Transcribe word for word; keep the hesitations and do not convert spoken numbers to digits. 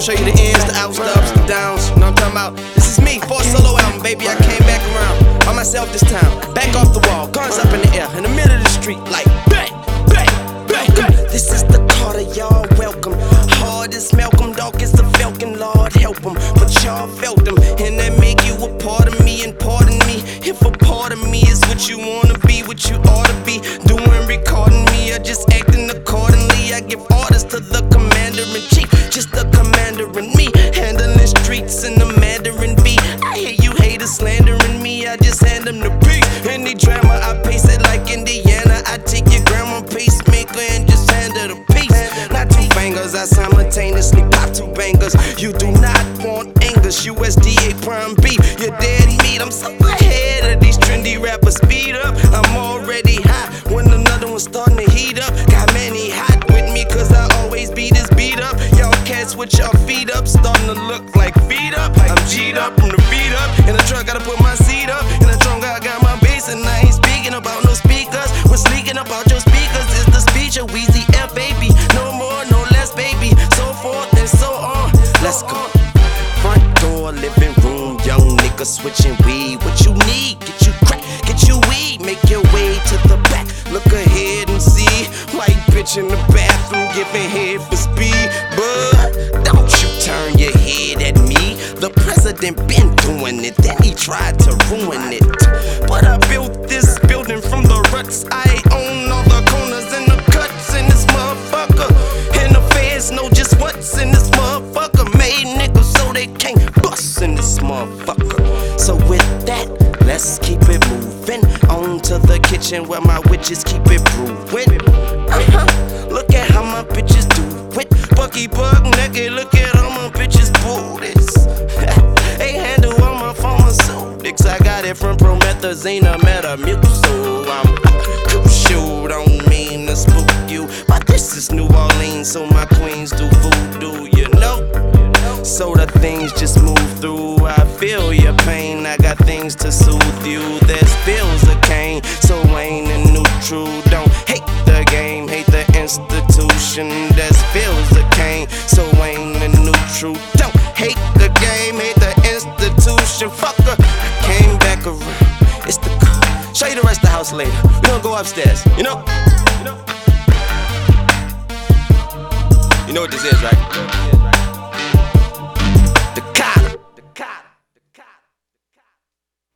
show you the ins, the outs, the ups, the downs. You know what I'm talking about? This is me, for a solo album, baby. I came back around by myself this time. Back off the wall, guns up in the air, in the middle of the street, like bang, bang, bang, bang. This is the Carter, y'all welcome. Hard as Malcolm, dark as the Falcon, Lord help him. But y'all felt them, and that make you a part of me. And pardon me if a part of me is what you wanna be, what you ought to be doing, recording me. I just acting accordingly. I give orders to the commander in chief, just the commander in me, handling streets in the Mandarin beat. I hear you haters slandering me. I just hand them the beat. Any drama, I pace it like Indiana. I take your grandma pacemaker and just hand her the piece. Not two bangers, I simultaneously pop two bangers. You do not want Angus, U S D A Prime B. You're dead meat. I'm so ahead of these trendy rappers. Speed up, I'm already hot when another one's starting to heat up. Got many hot with me, cause I always beat this beat up. Y'all cats with y'all feet up, starting to look like feet up. I'm G'd up from the beat up. In the truck, gotta put my seat up. In the trunk, I got my bass, and I ain't speaking about no speakers. What's leaking about your speakers is the speech of Weezy F, baby. No more, no less, baby. So forth and so on. Let's go. Front door, living room, young nigga switching weed. What you need? Get you crack, get you weed. Make your way to the back. Look ahead and see white bitch in the bathroom giving head for speed. But don't you turn your head at me. The president been doing it, then he tried to ruin it. But I built this building from the ruts. I own all the corners and the cuts in this motherfucker. And the fans know just what's in this motherfucker. Made niggas so they can't bust in this motherfucker. So with that, let's keep it moving on to the kitchen where my witches keep it brewing. Uh-huh. Look at how my bitches do it. Bucky bug naked, look at all my bitches booties. They handle all my pharmaceutics. I got it from promethazine, I Metamucil. I'm shoot, don't mean to spook you, but this is New Orleans, so my queens do voodoo, you know. So the things just move through. I feel your pain, I got things to soothe you. There's feels of cane, so ain't a neutral. Don't hate the game, hate the institution. There's feels of cane, so ain't a neutral. Don't hate the game, hate the institution. Fucker, I came back around. It's the car. Show you the rest of the house later. We gonna go upstairs, you know? You know, you know what this is, right?